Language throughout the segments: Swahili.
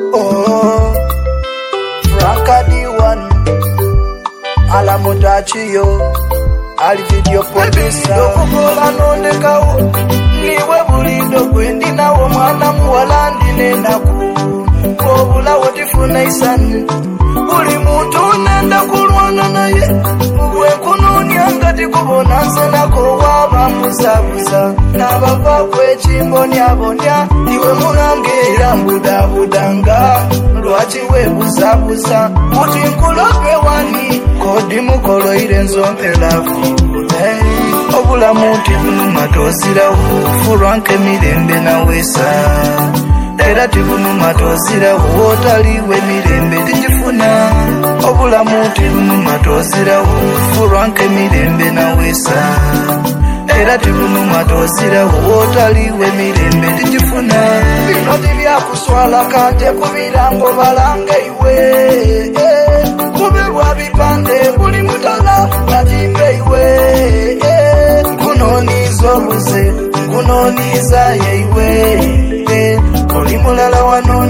Oh, Franka D1 ala mutachiyo ali video producer dokukola nondekawo niwe bulindo gwendi nawo mwana muwala ndinenaku obulawo tifuna isani buli muntu nenda kulwana naye bwekunonya ngati kubona nsenako waba musabuza nabava kwekimbonyabonya iwe munangeera mbudabudanga lwaki webuzabuza muti nkulope wani kodi mukoloire nzompelavu obulamu ti bunuma tozirawo fulwa nk'emirembe nawesa era tibunuma tozirawo wotaliwe mirembe tijifuna obulamu tibunuma tozirawo fulwa nk'emirembe nawesa era tibunuma tozirawo wotaliwe mirembe tijifuna bino tibyakuswala kante kubirango balanga iwe kubibwa bipande buli mutala batimbe iwe nkunoniza obuze nkunoniza yeiwe oli mulala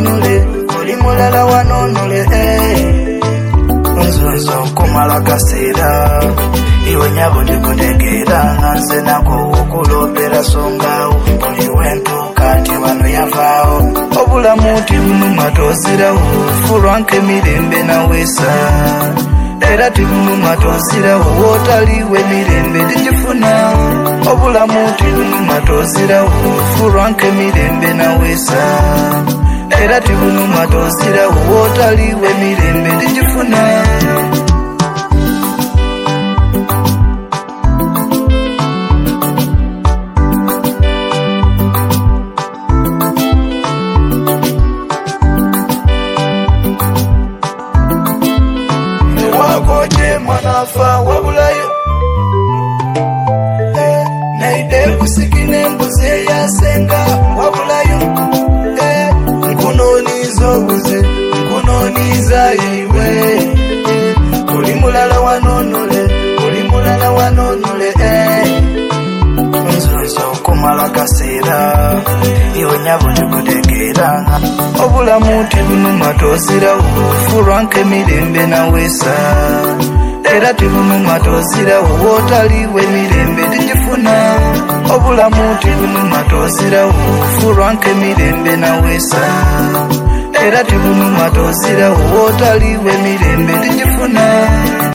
wanonule nzunzo kumala kaseera iwe nyabo ndikutegeera nze nako okulopera songawo buli wentuuka nti wano yavaawo obulamu tibunuma tozirawo fulwa nk'emirembe nawesa era tibunuma tozirawo wotaliwe mirembe tijifuna obulamu tibunuma tozirawo fulwa nk'emirembe nawesa era tibunuma tozirawo wotaliwe mirembe tijifuna wakoje mwanafa wabulayo naide kusikine mbuze yasenga wabulayo nkunoniza obuze nkunoniza yeiwe oli mulala wanonule nzuzo kumala kaseera iwe nyabo ndikutegeera obulamu tibunuma tozirawo fulwa nk'emirembe nawesa era tibunuma tozirawo wotaliwe mirembe tijifuna obulamu tibunuma tozirawo fulwa nk'emirembe nawesa era tibunuma tozirawo wotaliwe mirembe tijifuna